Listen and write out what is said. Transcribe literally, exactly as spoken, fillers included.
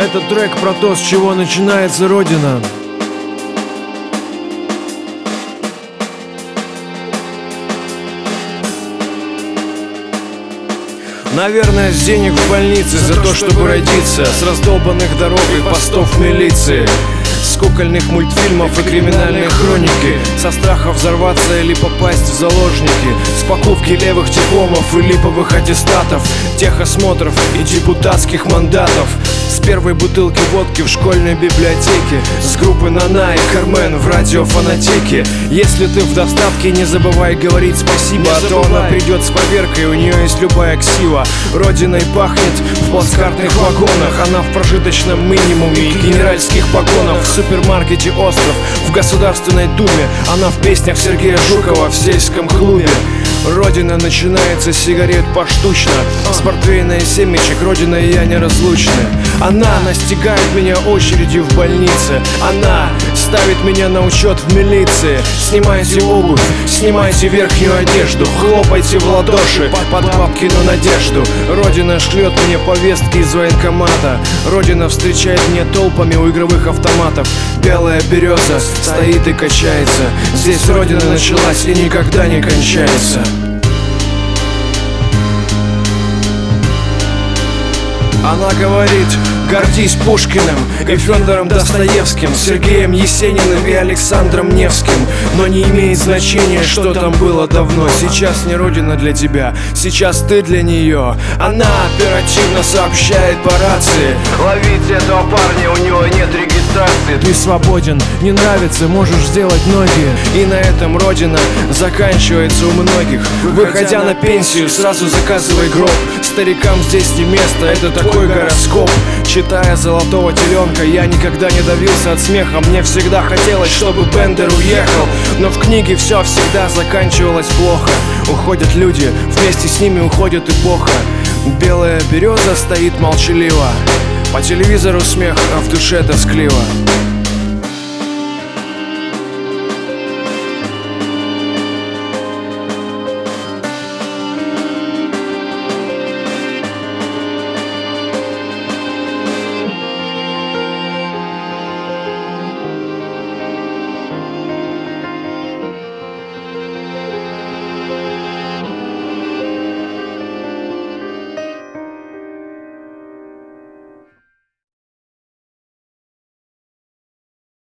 Это трек про то, с чего начинается Родина. Наверное, с денег в больнице за то, чтобы родиться, с раздолбанных дорог и постов милиции, с кукольных мультфильмов и криминальной хроники, со страха взорваться или попасть в заложники, с покупки левых дипломов и липовых аттестатов, техосмотров и депутатских мандатов, с первой бутылки водки в школьной библиотеке, с группы Нана и Кармен в радиофонотеке. Если ты в доставке, не забывай говорить спасибо, а то она придет с поверкой, у нее есть любая ксива. Родиной пахнет в плацкартных вагонах, она в прожиточном минимуме и генеральских погонах, в супермаркете «Остров», в Государственной Думе, она в песнях Сергея Жукова в сельском клубе. Родина начинается с сигарет поштучно, с портвейна и семечек, Родина и я неразлучны. Она настигает меня очередью в больнице, она ставит меня на учет в милиции. Снимайте обувь, снимайте верхнюю одежду, хлопайте в ладоши под бабкину надежду. Родина шлет мне повестки из военкомата, Родина встречает меня толпами у игровых автоматов. Белая береза стоит и качается, здесь Родина началась и никогда не кончается. Она говорит: гордись Пушкиным и Фёдором Достоевским, Сергеем Есениным и Александром Невским. Но не имеет значения, что там было давно. Сейчас не Родина для тебя, сейчас ты для нее. Она оперативно сообщает по рации: ловите этого парня, у него нет регистрации. Ты свободен, не нравится, можешь сделать ноги. И на этом Родина заканчивается у многих. Выходя на пенсию, сразу заказывай гроб. Старикам здесь не место, это такой гороскоп. Читая «Золотого теленка», я никогда не давился от смеха. Мне всегда хотелось, чтобы Бендер уехал, но в книге все всегда заканчивалось плохо. Уходят люди, вместе с ними уходит эпоха. Белая береза стоит молчаливо, по телевизору смех, а в душе тоскливо.